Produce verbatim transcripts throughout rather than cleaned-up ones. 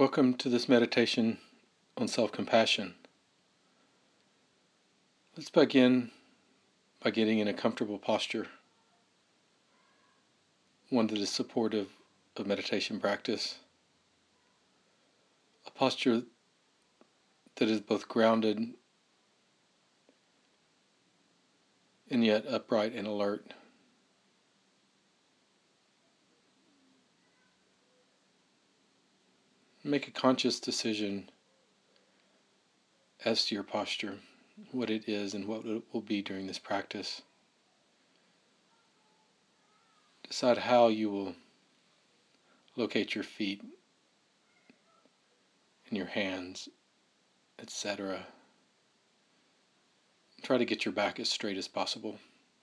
Welcome to this meditation on self-compassion. Let's begin by getting in a comfortable posture, one that is supportive of meditation practice, a posture that is both grounded and yet upright and alert. Make a conscious decision as to your posture, what it is and what it will be during this practice. Decide how you will locate your feet and your hands, et cetera. Try to get your back as straight as possible.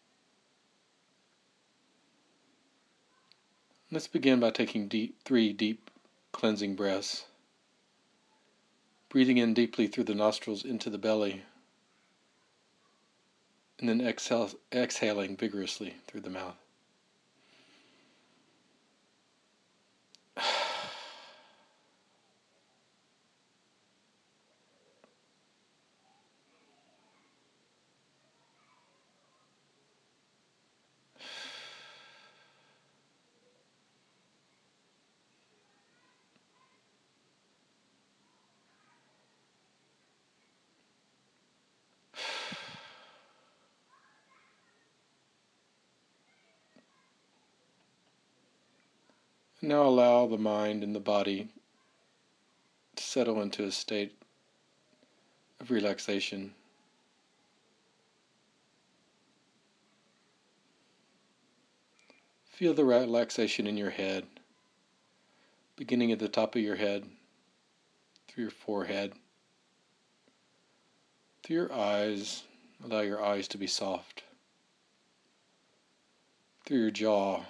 Let's begin by taking deep, three deep cleansing breaths. Breathing in deeply through the nostrils into the belly, and then exhale, exhaling vigorously through the mouth. Now allow the mind and the body to settle into a state of relaxation. Feel the relaxation in your head, beginning at the top of your head, through your forehead, through your eyes. Allow your eyes to be soft, through your jaw.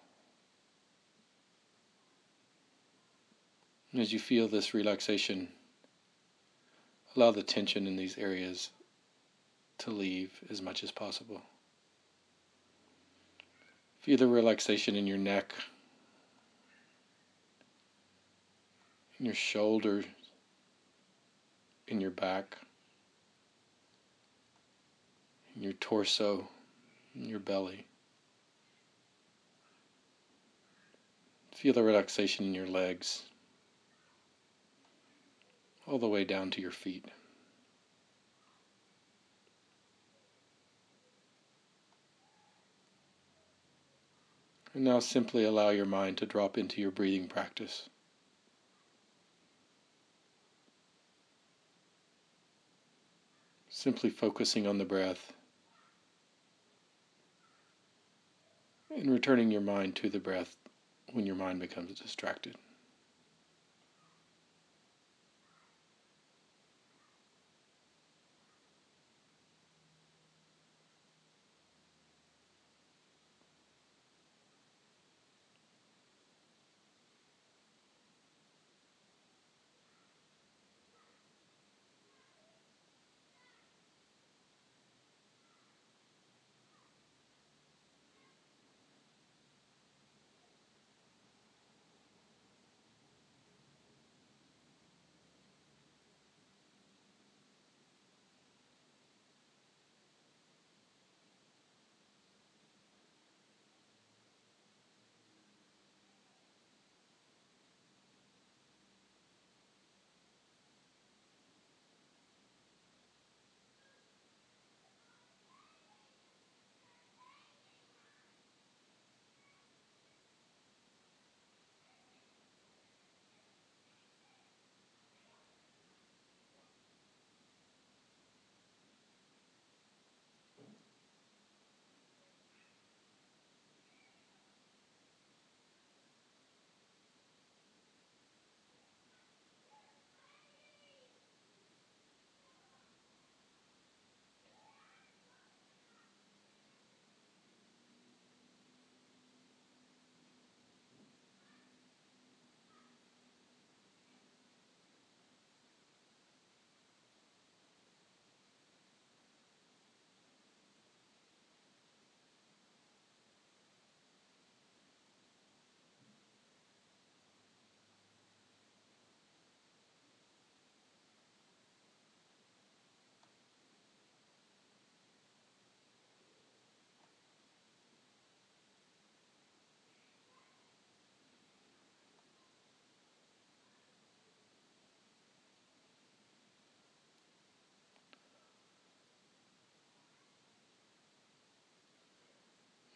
And as you feel this relaxation, allow the tension in these areas to leave as much as possible. Feel the relaxation in your neck, in your shoulders, in your back, in your torso, in your belly. Feel the relaxation in your legs, all the way down to your feet. And now simply allow your mind to drop into your breathing practice. Simply focusing on the breath and returning your mind to the breath when your mind becomes distracted.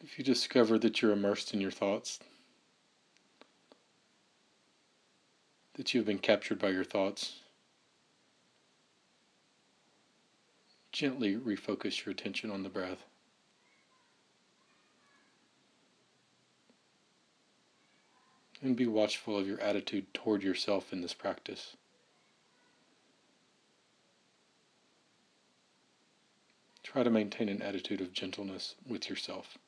If you discover that you're immersed in your thoughts, that you've been captured by your thoughts, gently refocus your attention on the breath. And be watchful of your attitude toward yourself in this practice. Try to maintain an attitude of gentleness with yourself.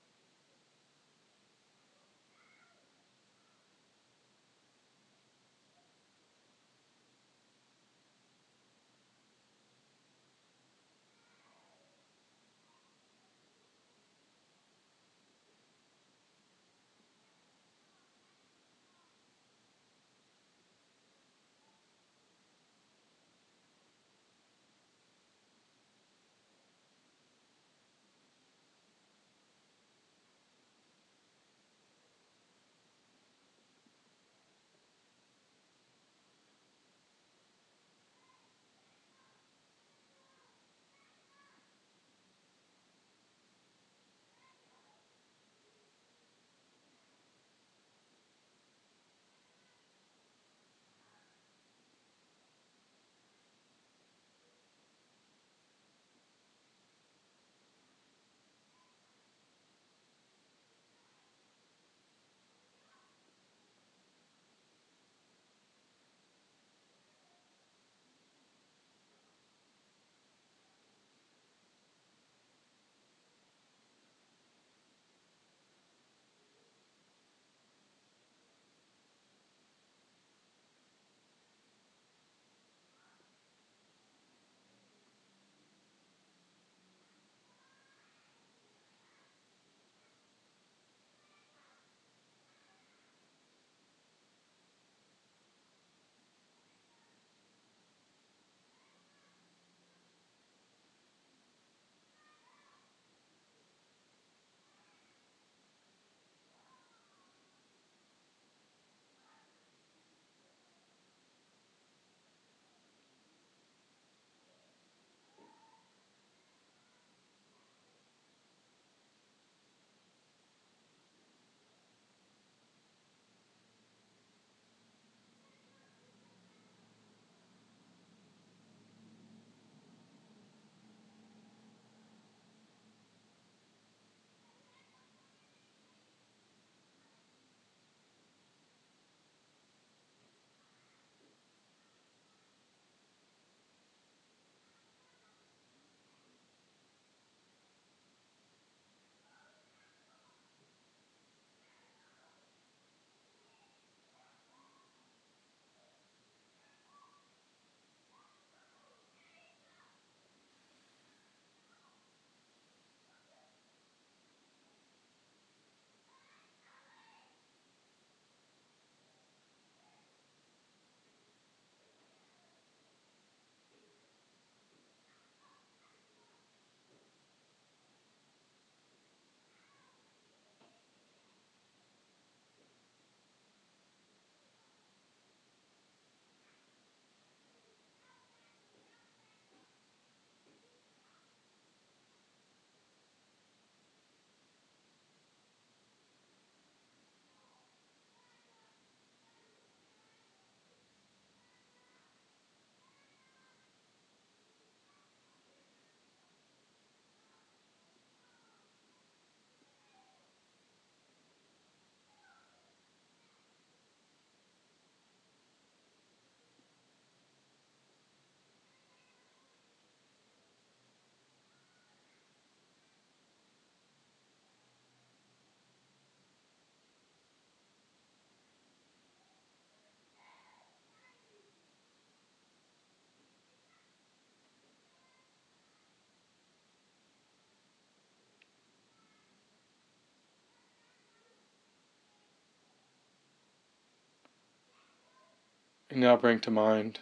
And now bring to mind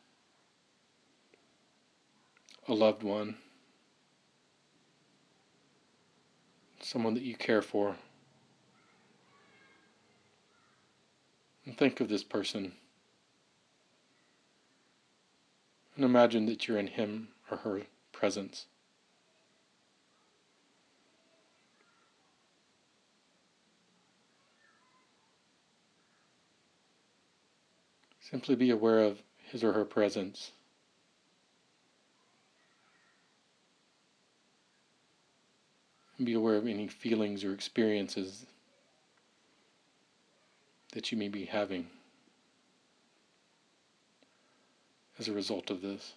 a loved one, someone that you care for. And think of this person. And imagine that you're in him or her presence. Simply be aware of his or her presence. And be aware of any feelings or experiences that you may be having as a result of this.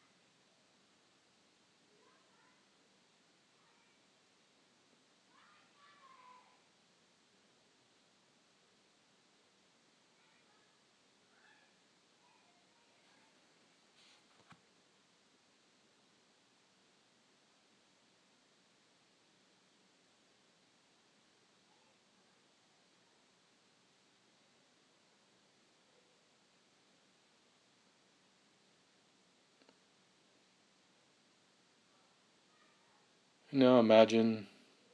Now imagine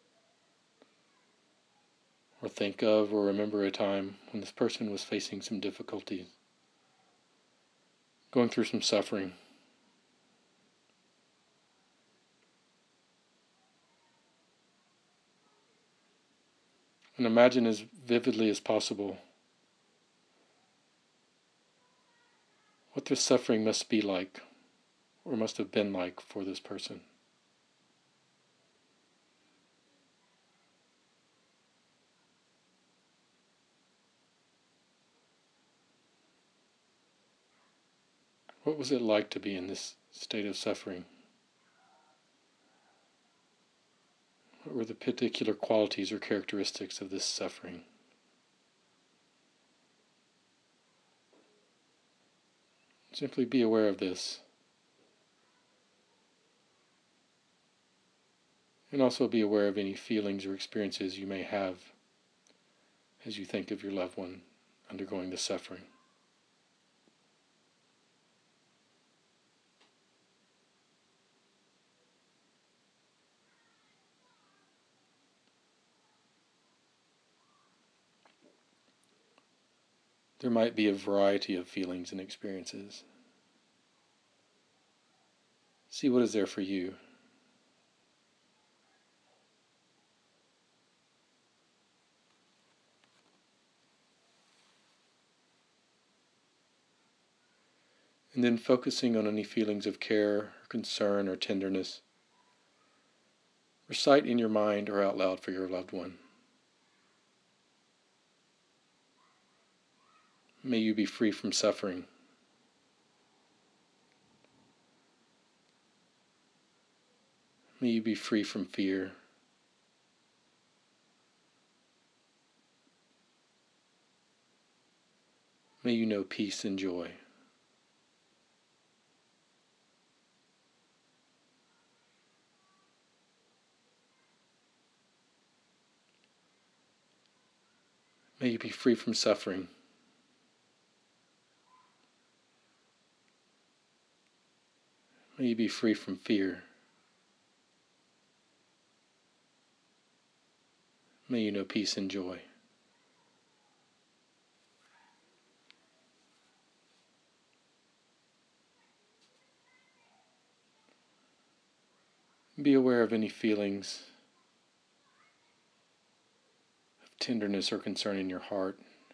or think of or remember a time when this person was facing some difficulties, going through some suffering. And imagine as vividly as possible what this suffering must be like, or must have been like for this person. What was it like to be in this state of suffering? What were the particular qualities or characteristics of this suffering? Simply be aware of this. And also be aware of any feelings or experiences you may have as you think of your loved one undergoing the suffering. There might be a variety of feelings and experiences. See what is there for you. And then focusing on any feelings of care, or concern, or tenderness, recite in your mind or out loud for your loved one. May you be free from suffering. May you be free from fear. May you know peace and joy. May you be free from suffering. May you be free from fear. May you know peace and joy. Be aware of any feelings of tenderness or concern in your heart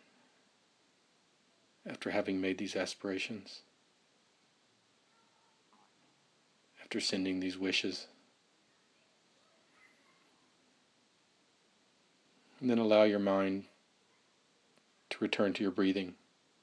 after having made these aspirations, after sending these wishes. And then allow your mind to return to your breathing.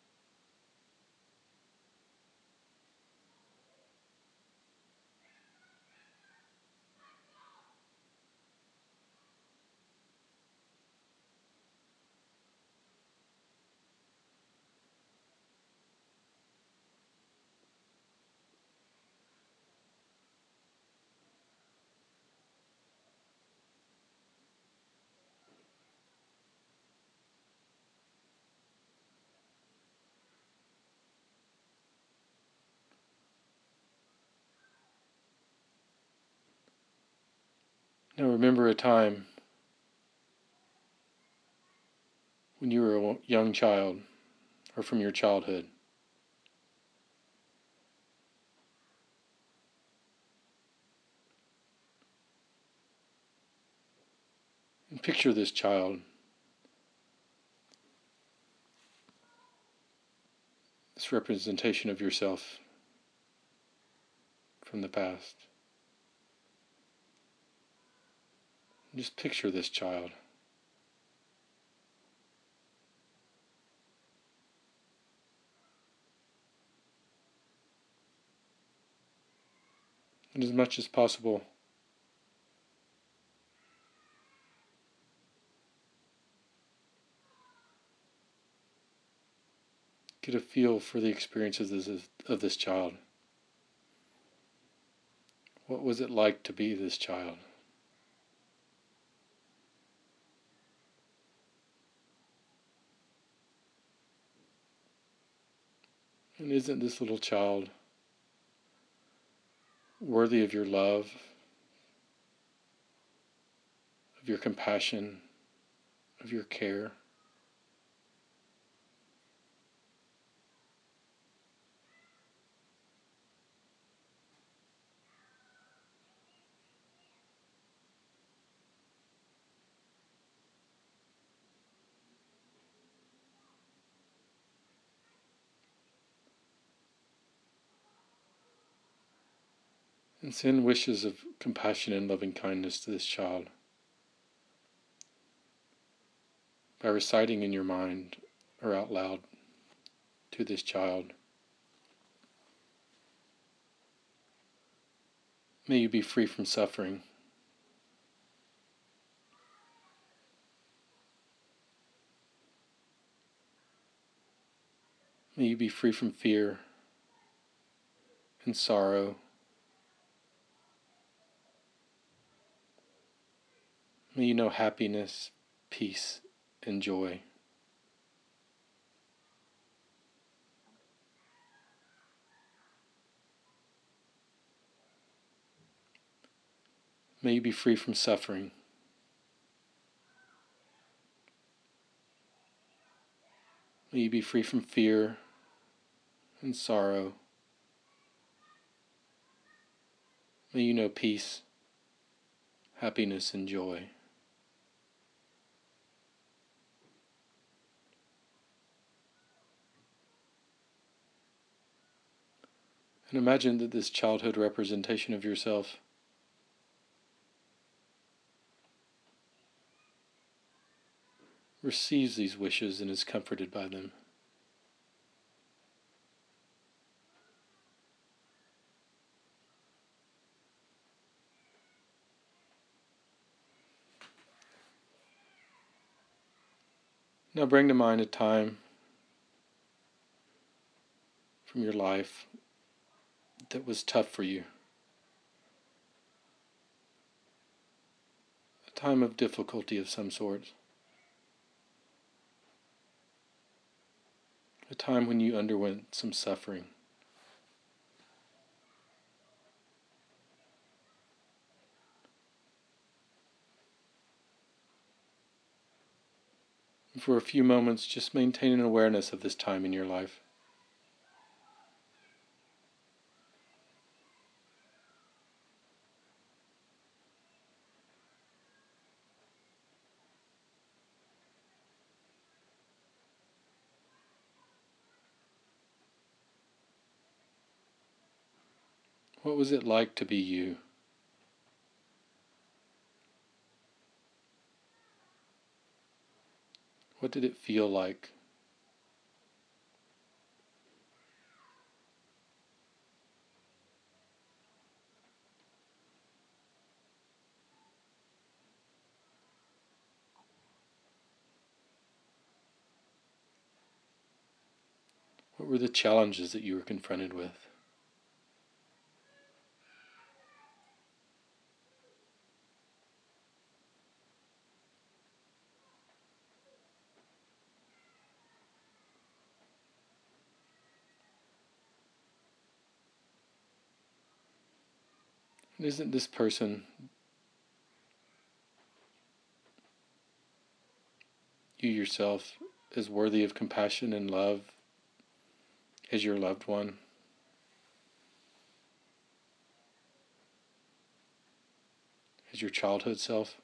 Now remember a time when you were a young child, or from your childhood. And picture this child this representation of yourself from the past. Just picture this child. And as much as possible, get a feel for the experiences of this, of this child. What was it like to be this child? And isn't this little child worthy of your love, of your compassion, of your care? And send wishes of compassion and loving kindness to this child by reciting in your mind or out loud to this child. May you be free from suffering. May you be free from fear and sorrow. May you know happiness, peace, and joy. May you be free from suffering. May you be free from fear and sorrow. May you know peace, happiness, and joy. And imagine that this childhood representation of yourself receives these wishes and is comforted by them. Now bring to mind a time from your life that was tough for you. A time of difficulty of some sort. A time when you underwent some suffering. And for a few moments, just maintain an awareness of this time in your life. What was it like to be you? What did it feel like? What were the challenges that you were confronted with? And isn't this person, you yourself, as worthy of compassion and love as your loved one? As your childhood self?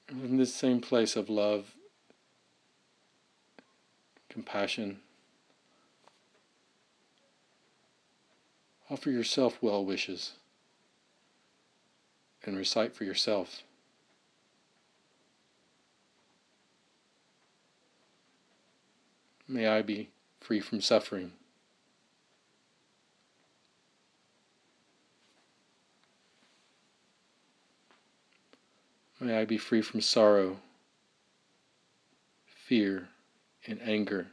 In this same place of love, compassion, offer yourself well wishes and recite for yourself. May I be free from suffering. May I be free from sorrow, fear, and anger.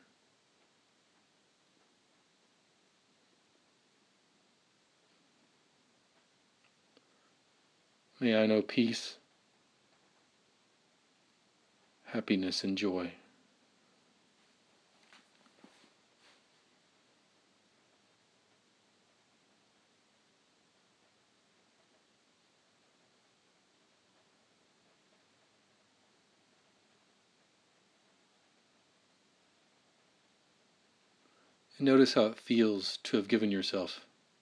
May I know peace, happiness, and joy. And notice how it feels to have given yourself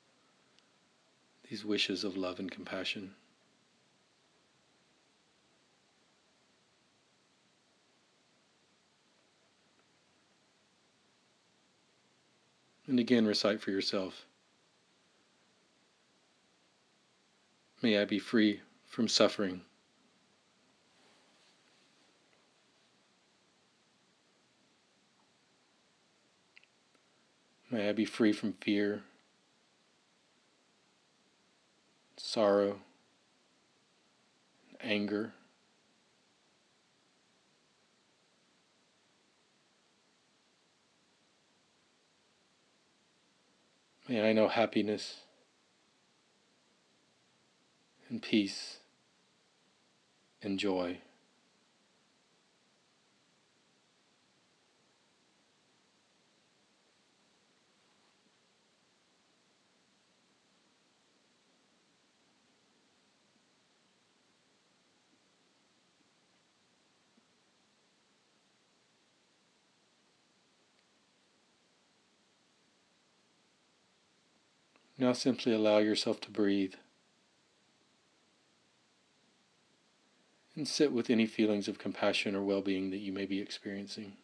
these wishes of love and compassion. And again, recite for yourself. May I be free from suffering. May I be free from fear, sorrow, anger. May I know happiness and peace and joy. Now simply allow yourself to breathe and sit with any feelings of compassion or well-being that you may be experiencing.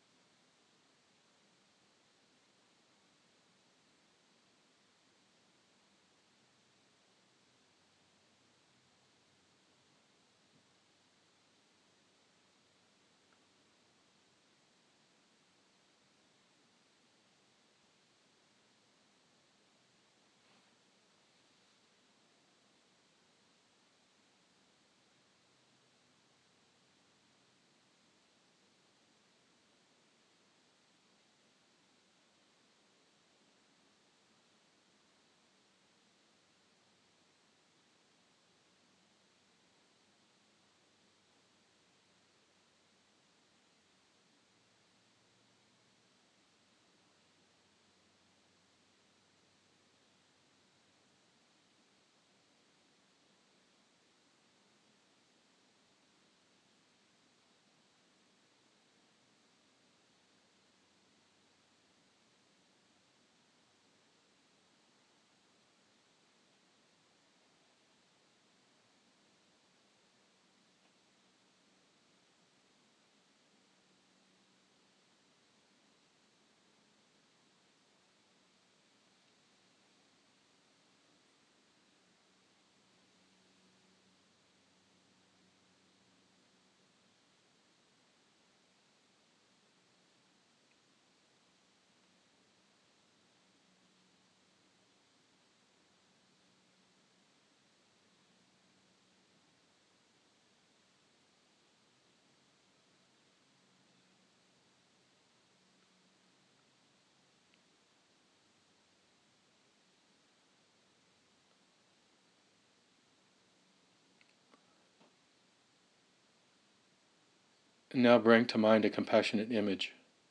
And now bring to mind a compassionate image.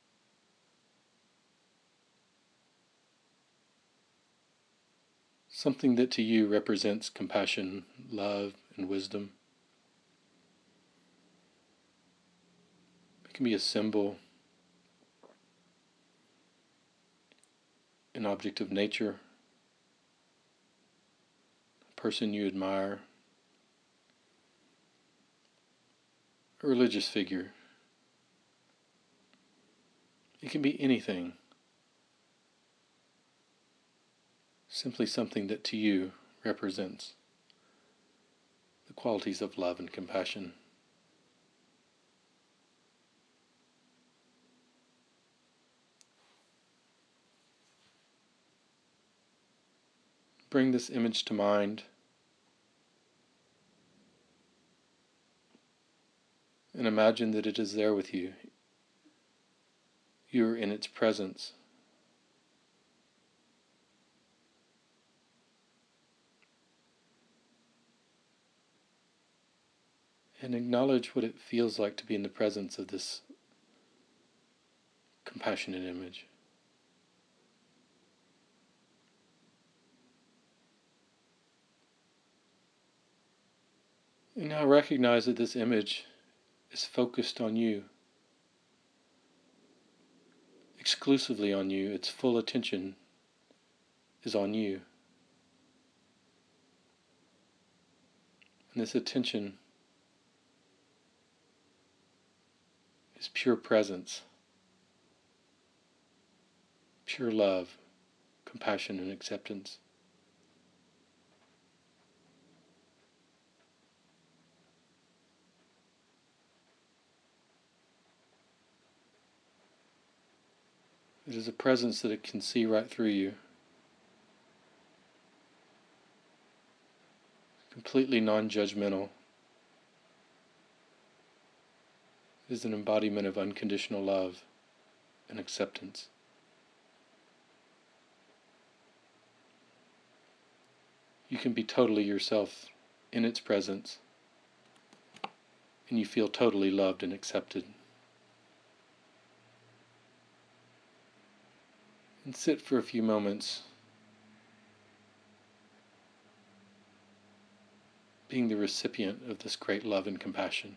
Something that to you represents compassion, love, and wisdom. It can be a symbol, an object of nature, a person you admire, a religious figure. It can be anything. Simply something that to you represents the qualities of love and compassion. Bring this image to mind and imagine that it is there with you. You are in its presence. And acknowledge what it feels like to be in the presence of this compassionate image. And now recognize that this image is focused on you, exclusively on you. Its full attention is on you. And this attention is pure presence, pure love, compassion, and acceptance. It is a presence that it can see right through you, completely non-judgmental. It is an embodiment of unconditional love and acceptance. You can be totally yourself in its presence, and you feel totally loved and accepted. And sit for a few moments, being the recipient of this great love and compassion.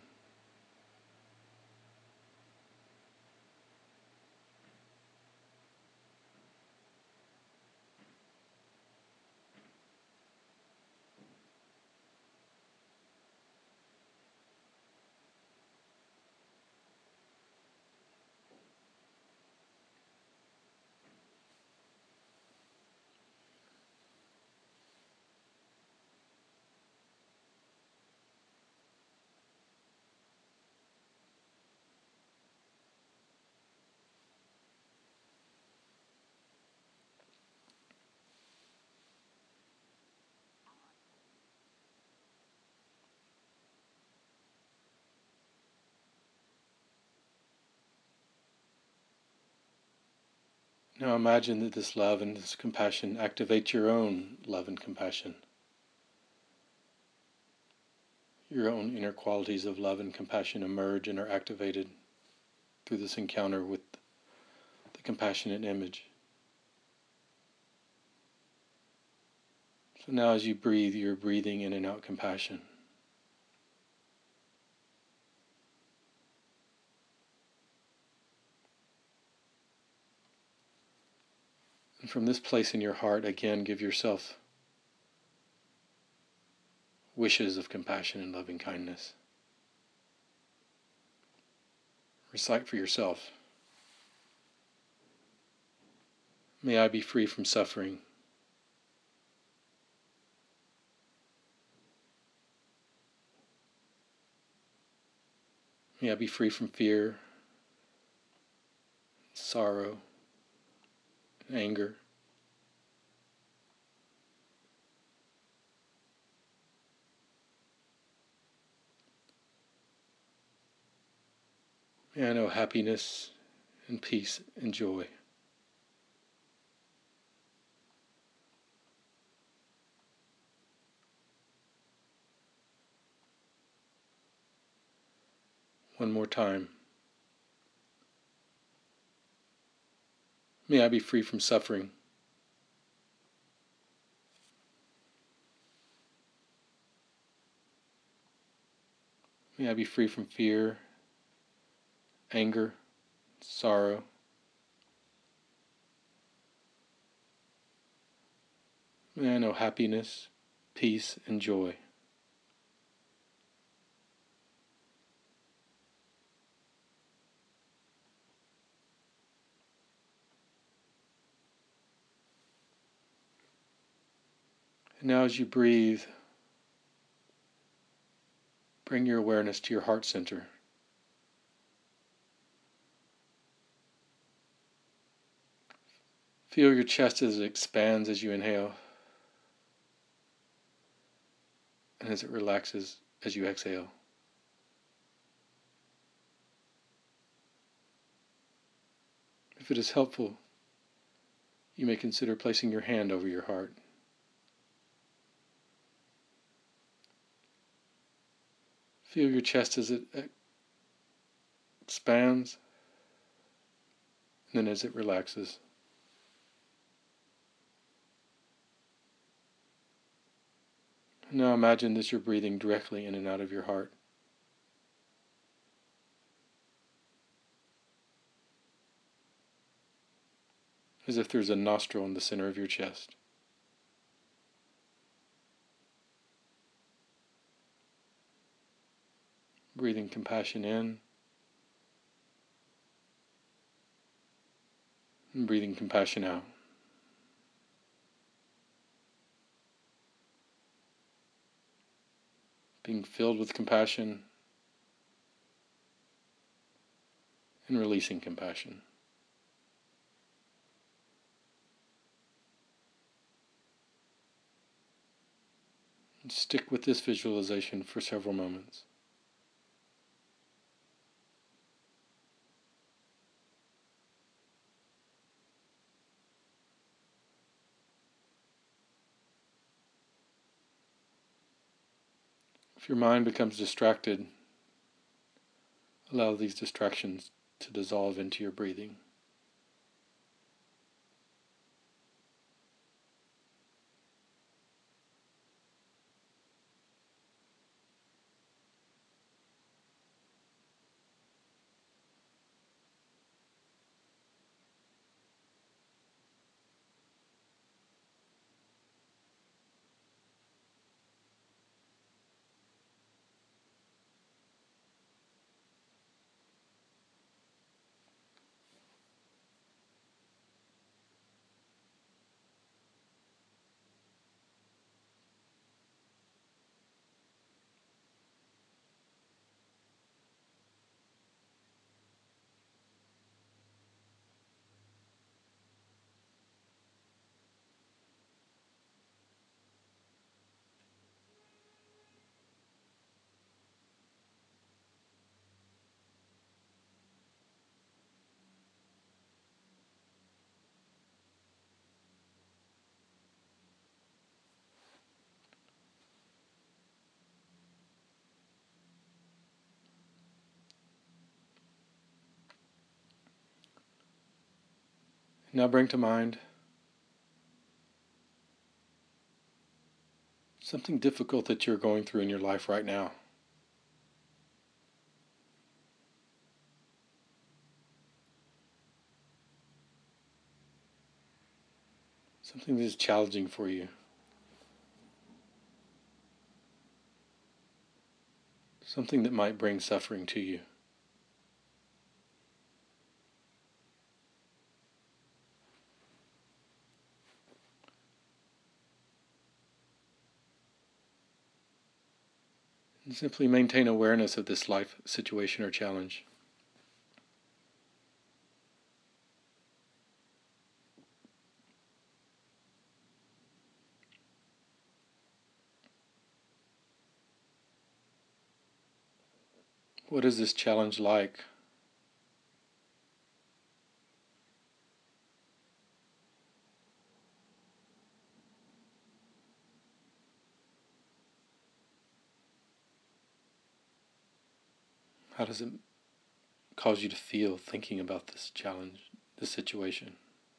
Now imagine that this love and this compassion activate your own love and compassion. Your own inner qualities of love and compassion emerge and are activated through this encounter with the compassionate image. So now as you breathe, you're breathing in and out compassion. And from this place in your heart, again, give yourself wishes of compassion and loving kindness. Recite for yourself. May I be free from suffering. May I be free from fear, sorrow, and anger. May I know happiness and peace and joy. One more time. May I be free from suffering. May I be free from fear, anger, sorrow. May I know happiness, peace, and joy. Now as you breathe, bring your awareness to your heart center. Feel your chest as it expands as you inhale, and as it relaxes as you exhale. If it is helpful, you may consider placing your hand over your heart. Feel your chest as it expands, and then as it relaxes. Now imagine that you're breathing directly in and out of your heart. As if there's a nostril in the center of your chest. Breathing compassion in, and breathing compassion out. Being filled with compassion and releasing compassion. And stick with this visualization for several moments. If your mind becomes distracted, allow these distractions to dissolve into your breathing. Now bring to mind something difficult that you're going through in your life right now. Something that is challenging for you. Something that might bring suffering to you. And simply maintain awareness of this life situation or challenge. What is this challenge like? How does it cause you to feel thinking about this challenge, this situation?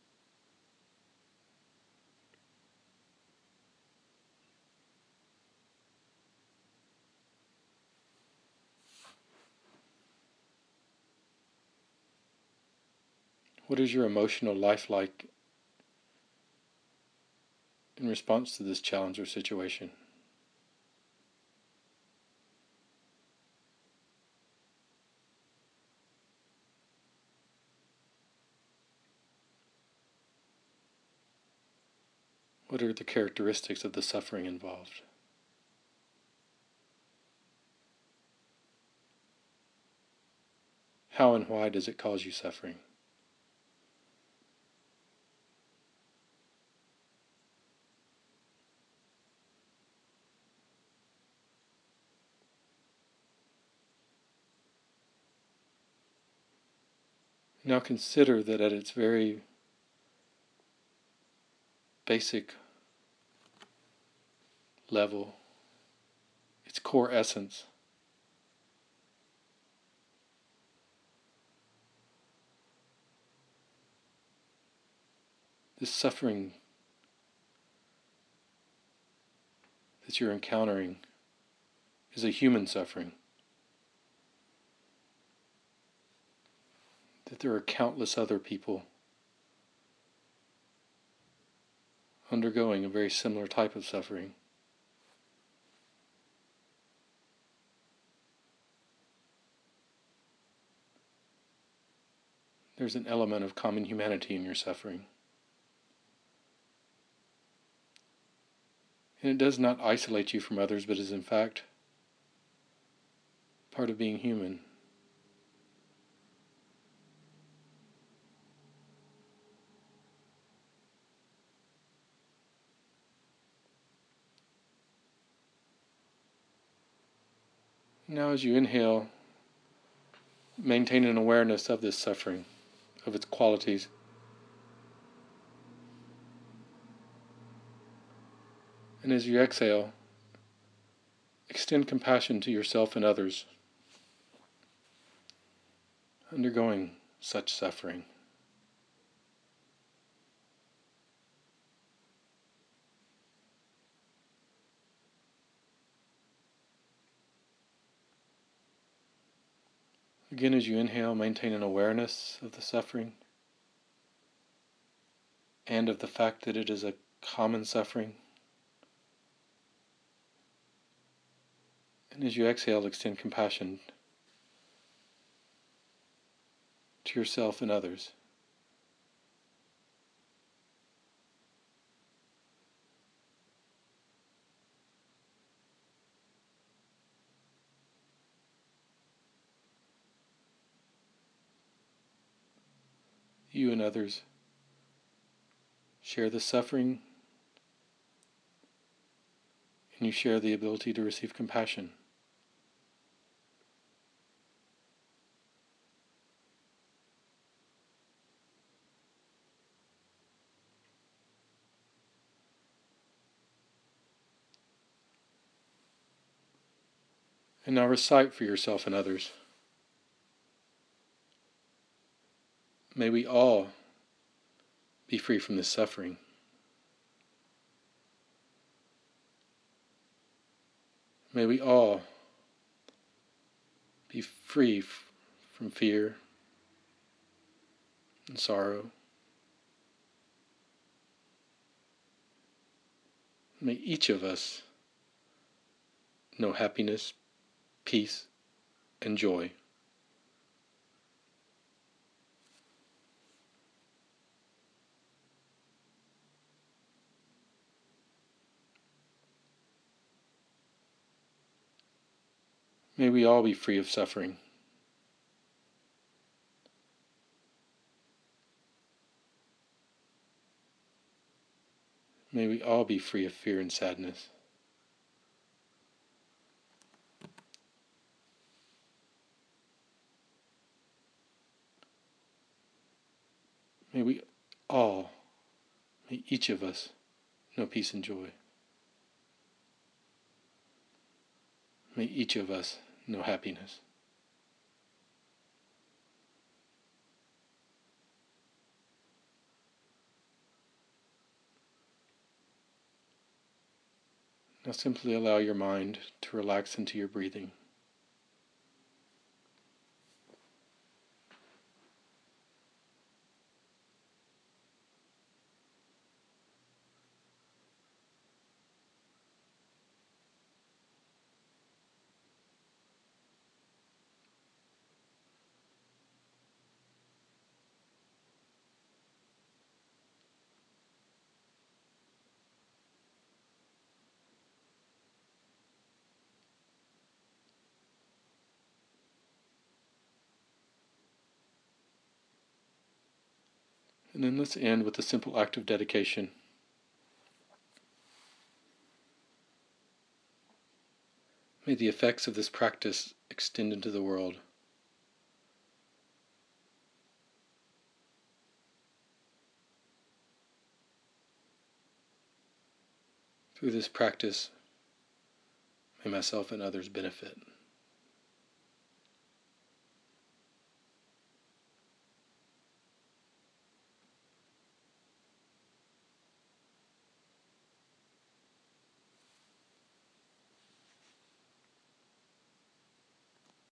What is your emotional life like in response to this challenge or situation? What are the characteristics of the suffering involved? How and why does it cause you suffering? Now consider that at its very basic level, its core essence, this suffering that you're encountering is a human suffering. That there are countless other people undergoing a very similar type of suffering. There's an element of common humanity in your suffering. And it does not isolate you from others, but is in fact part of being human. Now as you inhale, maintain an awareness of this suffering, of its qualities. And as you exhale, extend compassion to yourself and others undergoing such suffering. Again, as you inhale, maintain an awareness of the suffering and of the fact that it is a common suffering. And as you exhale, extend compassion to yourself and others. You and others share the suffering, and you share the ability to receive compassion. And now recite for yourself and others. May we all be free from this suffering. May we all be free f- from fear and sorrow. May each of us know happiness, peace, and joy. May we all be free of suffering. May we all be free of fear and sadness. May we all, may each of us know peace and joy. May each of us know happiness. Now simply allow your mind to relax into your breathing. And then let's end with a simple act of dedication. May the effects of this practice extend into the world. Through this practice, may myself and others benefit.